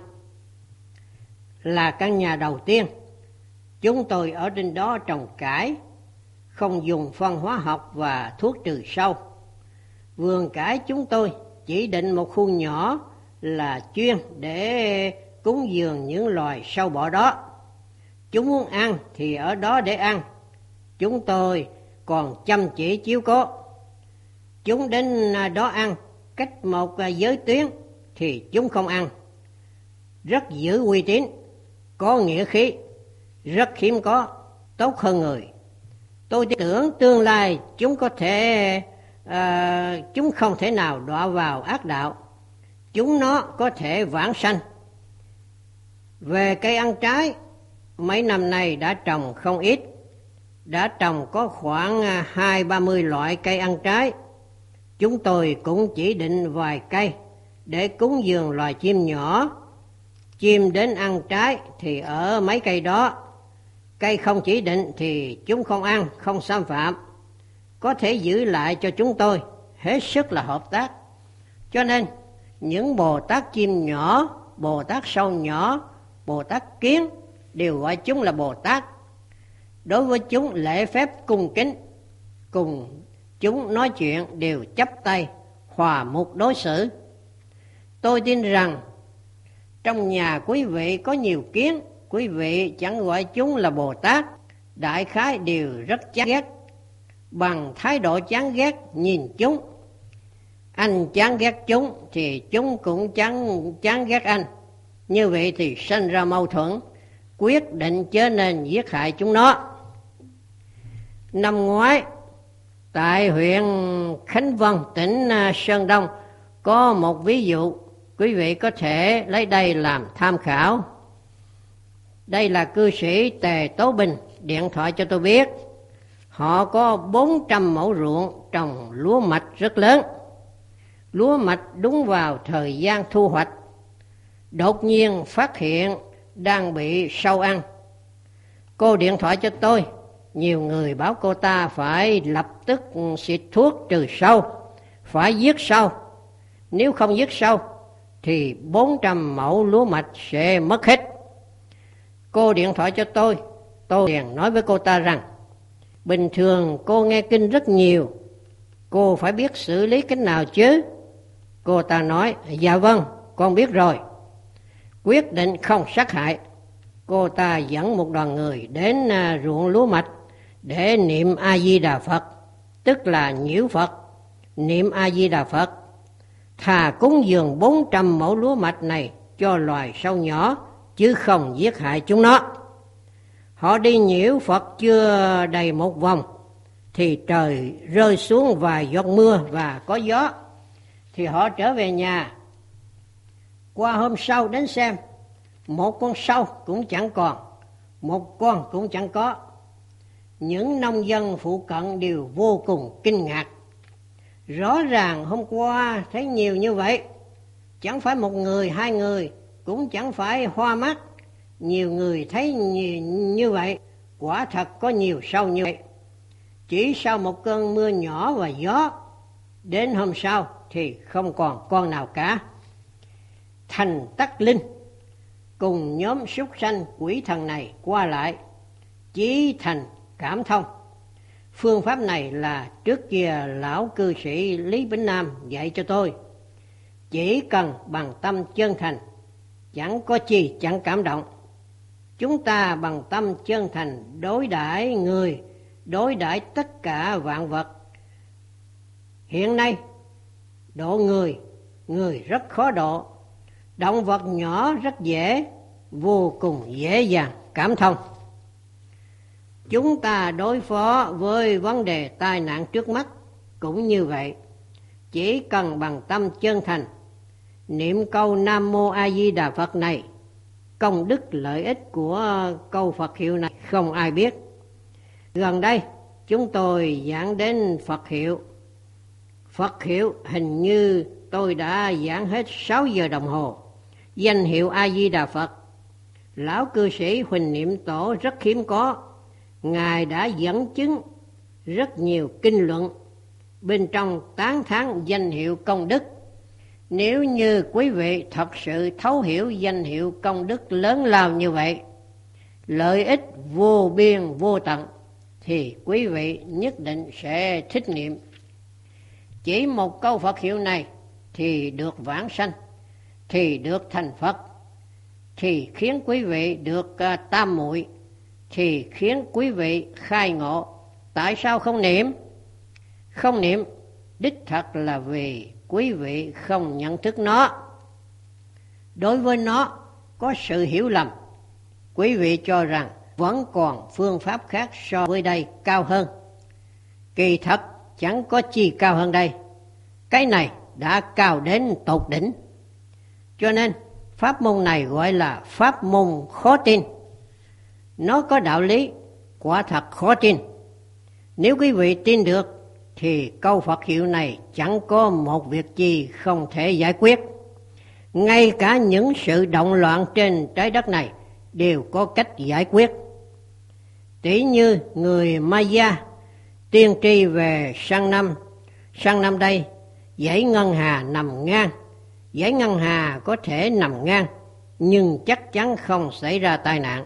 Là căn nhà đầu tiên. Chúng tôi ở trên đó trồng cải, không dùng phân hóa học và thuốc trừ sâu. Vườn cải chúng tôi chỉ định một khu nhỏ là chuyên để cúng dường những loài sâu bọ đó. Chúng muốn ăn thì ở đó để ăn. Chúng tôi còn chăm chỉ chiếu cố. Chúng đến đó ăn cách một giới tuyến thì chúng không ăn. Rất giữ uy tín, có nghĩa khí, rất hiếm có, tốt hơn người. Tôi tin tưởng tương lai chúng có thể à, chúng không thể nào đọa vào ác đạo. Chúng nó có thể vãng sanh. Về cây ăn trái, mấy năm nay đã trồng không ít. Đã trồng có khoảng hai ba mươi loại cây ăn trái. Chúng tôi cũng chỉ định vài cây để cúng dường loài chim nhỏ. Chim đến ăn trái thì ở mấy cây đó. Cây không chỉ định thì chúng không ăn, không xâm phạm. Có thể giữ lại cho chúng tôi, hết sức là hợp tác. Cho nên những Bồ Tát chim nhỏ, Bồ Tát sâu nhỏ, Bồ Tát kiến đều gọi chúng là Bồ Tát. Đối với chúng lễ phép cung kính, cùng chúng nói chuyện đều chắp tay, hòa mục đối xử. Tôi tin rằng trong nhà quý vị có nhiều kiến, quý vị chẳng gọi chúng là Bồ Tát, đại khái đều rất chán ghét. Bằng thái độ chán ghét nhìn chúng, anh chán ghét chúng thì chúng cũng chán, chán ghét anh. Như vậy thì sinh ra mâu thuẫn, quyết định chớ nên giết hại chúng nó. Năm ngoái, tại huyện Khánh Vân, tỉnh Sơn Đông, có một ví dụ, quý vị có thể lấy đây làm tham khảo. Đây là cư sĩ Tề Tố Bình điện thoại cho tôi biết. Họ có bốn trăm mẫu ruộng trồng lúa mạch rất lớn. Lúa mạch đúng vào thời gian thu hoạch. Đột nhiên phát hiện đang bị sâu ăn. Cô điện thoại cho tôi. Nhiều người bảo cô ta phải lập tức xịt thuốc trừ sâu, phải giết sâu. Nếu không giết sâu thì bốn trăm mẫu lúa mạch sẽ mất hết. Cô điện thoại cho tôi. Tôi liền nói với cô ta rằng bình thường cô nghe kinh rất nhiều, cô phải biết xử lý cách nào chứ. Cô ta nói dạ vâng, con biết rồi. Quyết định không sát hại. Cô ta dẫn một đoàn người đến ruộng lúa mạch để niệm A-di-đà Phật, tức là nhiễu Phật, niệm A-di-đà Phật. Thà cúng dường bốn trăm mẫu lúa mạch này cho loài sâu nhỏ, chứ không giết hại chúng nó. Họ đi nhiễu Phật chưa đầy một vòng, thì trời rơi xuống vài giọt mưa và có gió. Thì họ trở về nhà. Qua hôm sau đến xem, một con sâu cũng chẳng còn, một con cũng chẳng có. Những nông dân phụ cận đều vô cùng kinh ngạc. Rõ ràng hôm qua thấy nhiều như vậy, chẳng phải một người hai người, cũng chẳng phải hoa mắt. Nhiều người thấy như, như vậy, quả thật có nhiều sâu như vậy. Chỉ sau một cơn mưa nhỏ và gió, đến hôm sau thì không còn con nào cả. Thành Tắc Linh cùng nhóm súc sanh quỷ thần này qua lại, chí thành cảm thông. Phương pháp này là trước kia lão cư sĩ Lý Bỉnh Nam dạy cho tôi. Chỉ cần bằng tâm chân thành, chẳng có chi chẳng cảm động. Chúng ta bằng tâm chân thành đối đãi người, đối đãi tất cả vạn vật. Hiện nay, độ người, người rất khó độ. Động vật nhỏ rất dễ, vô cùng dễ dàng cảm thông. Chúng ta đối phó với vấn đề tai nạn trước mắt cũng như vậy. Chỉ cần bằng tâm chân thành, niệm câu Nam Mô A Di Đà Phật này, công đức lợi ích của câu Phật hiệu này không ai biết. Gần đây chúng tôi giảng đến Phật hiệu. Phật hiệu hình như tôi đã giảng hết sáu giờ đồng hồ. Danh hiệu A Di Đà Phật, lão cư sĩ Huỳnh Niệm Tổ rất hiếm có. Ngài đã dẫn chứng rất nhiều kinh luận, bên trong tán thán danh hiệu công đức. Nếu như quý vị thật sự thấu hiểu danh hiệu công đức lớn lao như vậy, lợi ích vô biên vô tận, thì quý vị nhất định sẽ thích niệm. Chỉ một câu Phật hiệu này thì được vãng sanh, thì được thành Phật, thì khiến quý vị được uh, tam muội, thì khiến quý vị khai ngộ. Tại sao không niệm? Không niệm đích thật là vì quý vị không nhận thức nó. Đối với nó có sự hiểu lầm. Quý vị cho rằng vẫn còn phương pháp khác so với đây cao hơn. Kỳ thật chẳng có chi cao hơn đây. Cái này đã cao đến tột đỉnh. Cho nên pháp môn này gọi là pháp môn khó tin. Nó có đạo lý, quả thật khó tin. Nếu quý vị tin được, thì câu Phật hiệu này chẳng có một việc gì không thể giải quyết. Ngay cả những sự động loạn trên trái đất này đều có cách giải quyết. Tỷ như người Maya tiên tri về sang năm. Sang năm đây, dãy ngân hà nằm ngang. Dãy ngân hà có thể nằm ngang, nhưng chắc chắn không xảy ra tai nạn.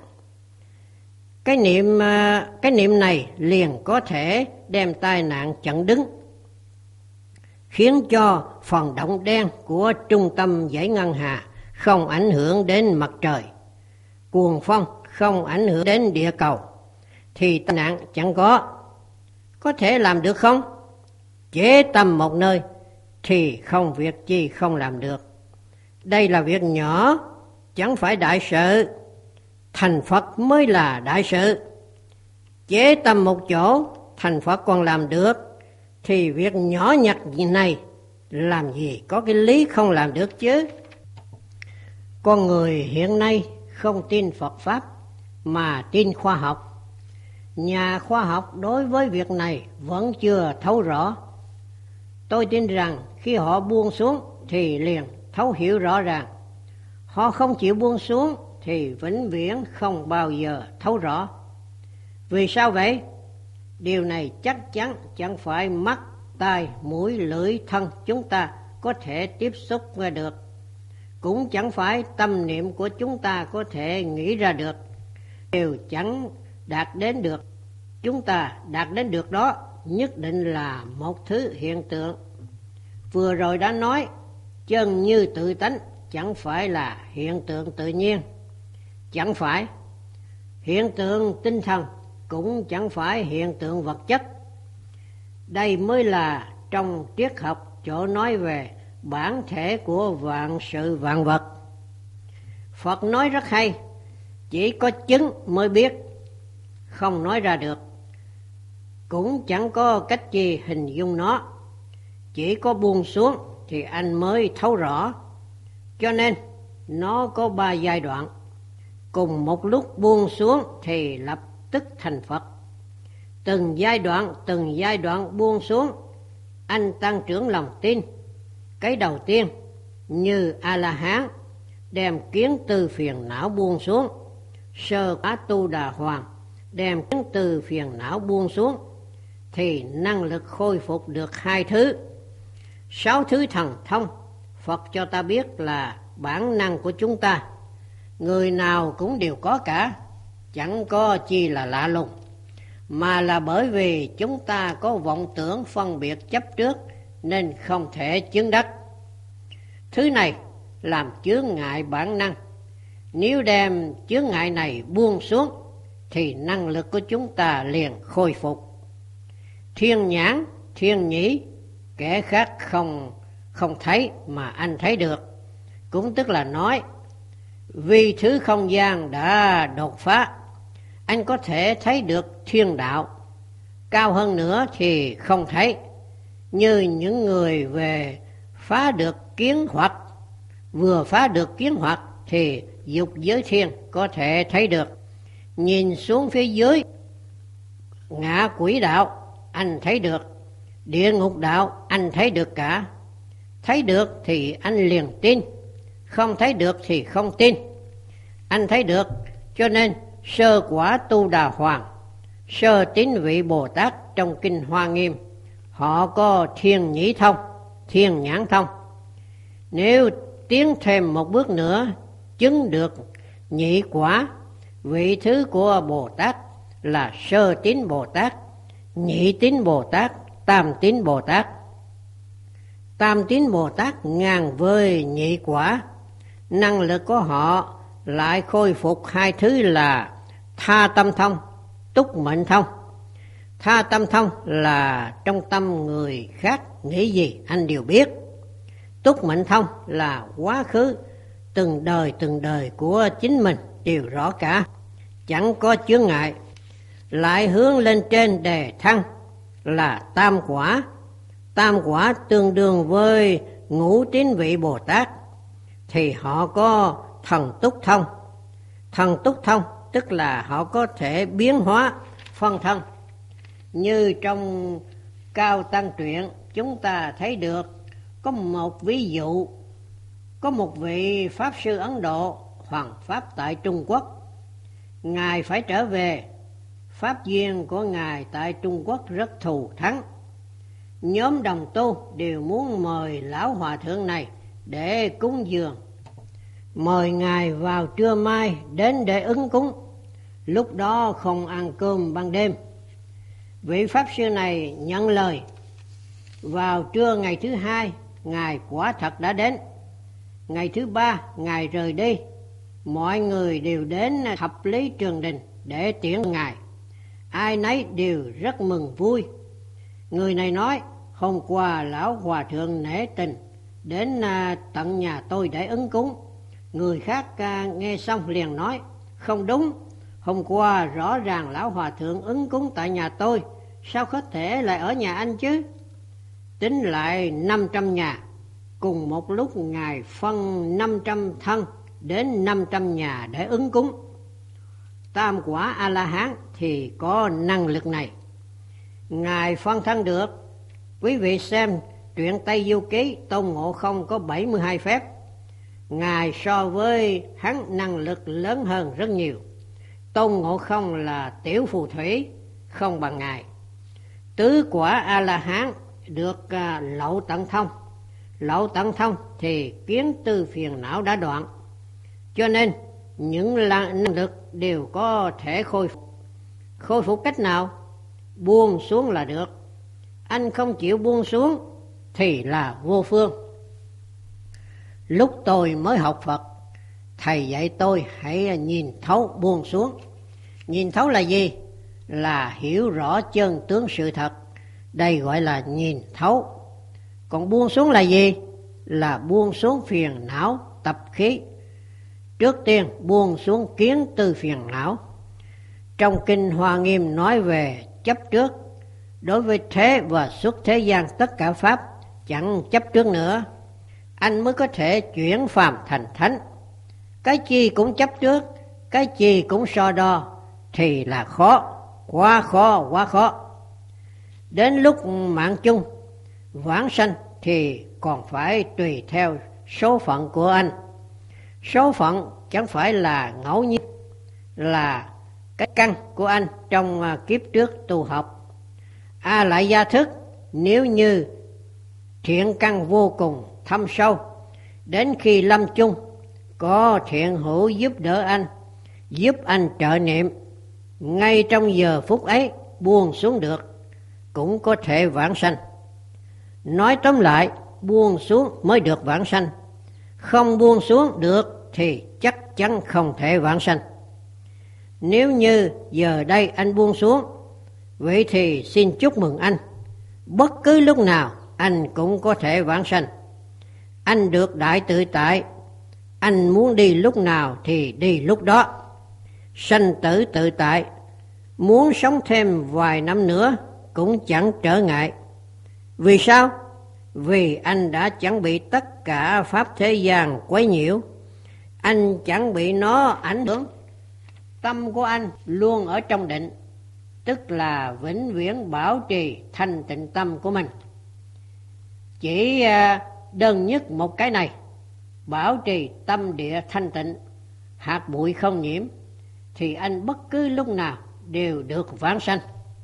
Cái niệm, cái niệm này liền có thể đem tai nạn chặn đứng, khiến cho phần động đen của trung tâm dãy ngân hà không ảnh hưởng đến mặt trời, cuồng phong không ảnh hưởng đến địa cầu, thì tai nạn chẳng có. Có thể làm được không? Chế tâm một nơi thì không việc chi không làm được. Đây là việc nhỏ, chẳng phải đại sự. Thành Phật mới là đại sự. Chế tâm một chỗ, thành Phật còn làm được, thì việc nhỏ nhặt này làm gì có cái lý không làm được chứ. Con người hiện nay không tin Phật Pháp mà tin khoa học. Nhà khoa học đối với việc này vẫn chưa thấu rõ. Tôi tin rằng khi họ buông xuống thì liền thấu hiểu rõ ràng. Họ không chịu buông xuống thì vĩnh viễn không bao giờ thấu rõ. Vì sao vậy? Điều này chắc chắn chẳng phải mắt, tai, mũi, lưỡi, thân chúng ta có thể tiếp xúc ra được. Cũng chẳng phải tâm niệm của chúng ta có thể nghĩ ra được. Đều chẳng đạt đến được. Chúng ta đạt đến được đó nhất định là một thứ hiện tượng. Vừa rồi đã nói, chân như tự tánh chẳng phải là hiện tượng tự nhiên. Chẳng phải. Hiện tượng tinh thần cũng chẳng phải hiện tượng vật chất. Đây mới là trong triết học chỗ nói về bản thể của vạn sự vạn vật. Phật nói rất hay, chỉ có chứng mới biết, không nói ra được. Cũng chẳng có cách gì hình dung nó. Chỉ có buông xuống thì anh mới thấu rõ. Cho nên nó có ba giai đoạn. Cùng một lúc buông xuống thì lập tức thành Phật. Từng giai đoạn, từng giai đoạn buông xuống, anh tăng trưởng lòng tin. Cái đầu tiên, như A-la-hán, đem kiến tư phiền não buông xuống. Sơ Quả Tu Đà Hoàng, đem kiến tư phiền não buông xuống, thì năng lực khôi phục được hai thứ. Sáu thứ thần thông, Phật cho ta biết là bản năng của chúng ta. Người nào cũng đều có cả, chẳng có chi là lạ lùng, mà là bởi vì chúng ta có vọng tưởng phân biệt chấp trước nên không thể chứng đắc. Thứ này làm chướng ngại bản năng. Nếu đem chướng ngại này buông xuống thì năng lực của chúng ta liền khôi phục. Thiên nhãn, thiên nhĩ, kẻ khác không không thấy mà anh thấy được. Cũng tức là nói, vì thứ không gian đã đột phá, anh có thể thấy được thiên đạo. Cao hơn nữa thì không thấy. Như những người về phá được kiến hoặc, vừa phá được kiến hoặc thì dục giới thiên có thể thấy được. Nhìn xuống phía dưới, ngạ quỷ đạo anh thấy được, địa ngục đạo anh thấy được cả. Thấy được thì anh liền tin, không thấy được thì không tin. Anh thấy được, cho nên Sơ Quả Tu Đà Hoàng, Sơ Tín Vị Bồ Tát trong Kinh Hoa Nghiêm, họ có thiên nhĩ thông, thiên nhãn thông. Nếu tiến thêm một bước nữa, chứng được nhị quả, vị thứ của Bồ Tát là Sơ Tín Bồ Tát, Nhị Tín Bồ Tát, Tam Tín Bồ Tát. Tam Tín Bồ Tát ngang với nhị quả. Năng lực của họ lại khôi phục hai thứ là tha tâm thông, túc mệnh thông. Tha tâm thông là trong tâm người khác nghĩ gì anh đều biết. Túc mệnh thông là quá khứ, từng đời từng đời của chính mình đều rõ cả, chẳng có chướng ngại. Lại hướng lên trên đề thăng là tam quả. Tam quả tương đương với ngũ tín vị Bồ Tát, thì họ có thần túc thông. Thần túc thông tức là họ có thể biến hóa phân thân. Như trong Cao Tăng Truyện chúng ta thấy được có một ví dụ, có một vị Pháp sư Ấn Độ hoằng Pháp tại Trung Quốc. Ngài phải trở về, Pháp duyên của Ngài tại Trung Quốc rất thù thắng. Nhóm đồng tu đều muốn mời lão hòa thượng này để cúng dường. Mời Ngài vào trưa mai đến để ứng cúng. Lúc đó không ăn cơm ban đêm. Vị Pháp sư này nhận lời. Vào trưa ngày thứ hai, Ngài quả thật đã đến. Ngày thứ ba, Ngài rời đi. Mọi người đều đến Thập Lý Trường Đình để tiễn Ngài. Ai nấy đều rất mừng vui. Người này nói, hôm qua lão hòa thượng nể tình đến tận nhà tôi để ứng cúng. Người khác nghe xong liền nói, không đúng, hôm qua rõ ràng lão hòa thượng ứng cúng tại nhà tôi, sao có thể lại ở nhà anh chứ? Tính lại năm trăm nhà, cùng một lúc Ngài phân năm trăm thân đến năm trăm nhà để ứng cúng. tam quả A-la-hán thì có năng lực này. Ngài phân thân được. Quý vị xem truyện Tây Du Ký, Tôn Ngộ Không có bảy mươi hai phép. Ngài so với hắn năng lực lớn hơn rất nhiều. Tôn Ngộ Không là tiểu phù thủy, không bằng Ngài. Tứ quả A-la-hán được à, lậu tận thông. Lậu tận thông thì kiến tư phiền não đã đoạn. Cho nên những năng lực đều có thể khôi phục. Khôi phục cách nào? Buông xuống là được. Anh không chịu buông xuống thì là vô phương. Lúc tôi mới học Phật, thầy dạy tôi hãy nhìn thấu buông xuống. Nhìn thấu là gì? Là hiểu rõ chân tướng sự thật. Đây gọi là nhìn thấu. Còn buông xuống là gì? Là buông xuống phiền não, tập khí. Trước tiên buông xuống kiến tư phiền não. Trong Kinh Hoa Nghiêm nói về chấp trước. Đối với thế và xuất thế gian tất cả pháp chẳng chấp trước nữa, anh mới có thể chuyển phàm thành thánh. Cái chi cũng chấp trước, cái chi cũng so đo thì là khó, quá khó, quá khó. Đến lúc mạng chung, vãng sanh thì còn phải tùy theo số phận của anh. Số phận chẳng phải là ngẫu nhiên, là cái căn của anh trong kiếp trước tu học. A lại gia thức, nếu như thiện căn vô cùng thâm sâu, đến khi lâm chung có thiện hữu giúp đỡ anh, giúp anh trợ niệm, ngay trong giờ phút ấy buông xuống được, cũng có thể vãng sanh. Nói tóm lại, buông xuống mới được vãng sanh, không buông xuống được thì chắc chắn không thể vãng sanh. Nếu như giờ đây anh buông xuống, vậy thì xin chúc mừng anh. Bất cứ lúc nào anh cũng có thể vãng sanh. Anh được đại tự tại. Anh muốn đi lúc nào thì đi lúc đó. Sanh tử tự tại. Muốn sống thêm vài năm nữa cũng chẳng trở ngại. Vì sao? Vì anh đã chẳng bị tất cả pháp thế gian quấy nhiễu. Anh chẳng bị nó ảnh hưởng. Tâm của anh luôn ở trong định, tức là vĩnh viễn bảo trì thanh tịnh tâm của mình. Chỉ đơn nhất một cái này, bảo trì tâm địa thanh tịnh, hạt bụi không nhiễm, thì anh bất cứ lúc nào đều được vãng sanh.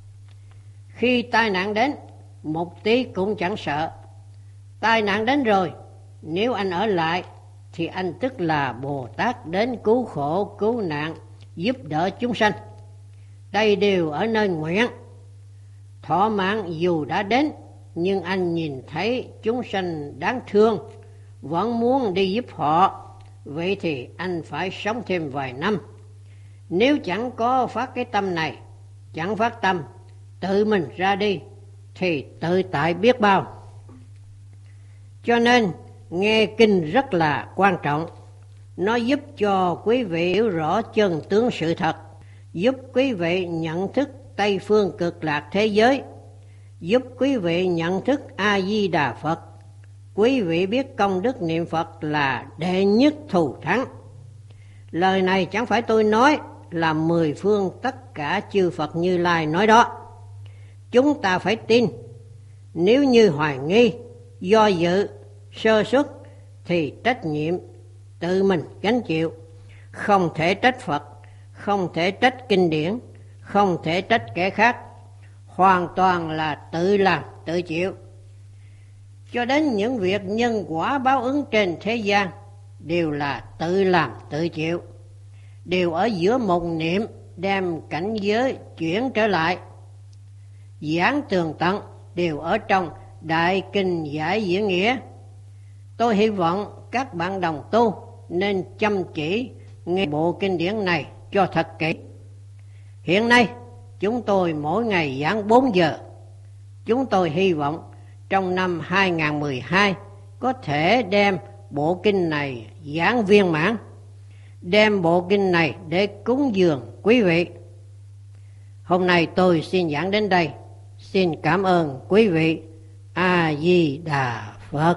Khi tai nạn đến, một tí cũng chẳng sợ. Tai nạn đến rồi, nếu anh ở lại thì anh tức là Bồ Tát đến cứu khổ, cứu nạn, giúp đỡ chúng sanh. Đây đều ở nơi nguyện. Thọ mạng dù đã đến, nhưng anh nhìn thấy chúng sanh đáng thương, vẫn muốn đi giúp họ, vậy thì anh phải sống thêm vài năm. Nếu chẳng có phát cái tâm này, chẳng phát tâm, tự mình ra đi, thì tự tại biết bao. Cho nên, nghe kinh rất là quan trọng. Nó giúp cho quý vị hiểu rõ chân tướng sự thật, giúp quý vị nhận thức Tây phương cực lạc thế giới, giúp quý vị nhận thức A-di-đà Phật. Quý vị biết công đức niệm Phật là đệ nhất thù thắng. Lời này chẳng phải tôi nói, là mười phương tất cả chư Phật Như Lai nói đó. Chúng ta phải tin. Nếu như hoài nghi, do dự, sơ suất thì trách nhiệm tự mình gánh chịu. Không thể trách Phật, không thể trách kinh điển, không thể trách kẻ khác. Hoàn toàn là tự làm, tự chịu. Cho đến những việc nhân quả báo ứng trên thế gian đều là tự làm, tự chịu. Đều ở giữa một niệm đem cảnh giới chuyển trở lại. Giảng tường tận đều ở trong Đại Kinh Giải Diễn Nghĩa. Tôi hy vọng các bạn đồng tu nên chăm chỉ nghe bộ kinh điển này cho thật kỹ. Hiện nay chúng tôi mỗi ngày giảng bốn giờ. Chúng tôi hy vọng trong năm hai không một hai có thể đem bộ kinh này giảng viên mãn, đem bộ kinh này để cúng dường quý vị. Hôm nay tôi xin giảng đến đây. Xin cảm ơn quý vị. A Di Đà Phật.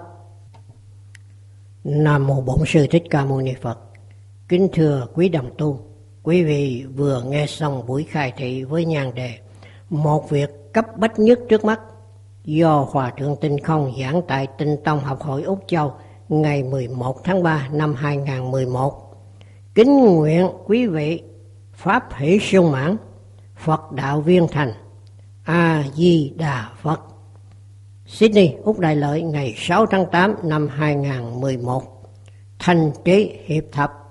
Nam mô Bổn Sư Thích Ca Mâu Ni Phật. Kính thưa quý đồng tu, Quý vị vừa nghe xong buổi khai thị với nhan đề Một việc cấp bách nhất trước mắt do Hòa Thượng Tinh Không giảng tại Tinh Tông Học hội Úc Châu ngày mười một tháng ba năm hai nghìn không trăm mười một. Kính nguyện quý vị pháp hỷ sung mãn, Phật đạo viên thành. A Di Đà Phật. Sydney, Úc Đại Lợi, ngày sáu tháng tám năm hai nghìn không trăm mười một. Thành Trí Hiệp Thập.